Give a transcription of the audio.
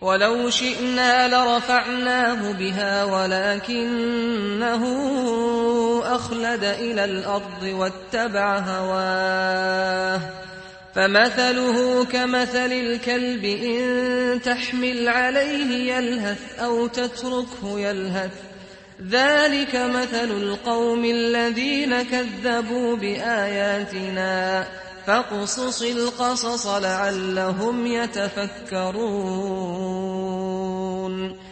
ولو شئنا لرفعناه بها ولكنه أخلد إلى الأرض واتبع هواه فمثله كمثل الكلب إن تحمل عليه يلهث أو تتركه يلهث ذلك مثل القوم الذين كذبوا بآياتنا فاقصص القصص لعلهم يتفكرون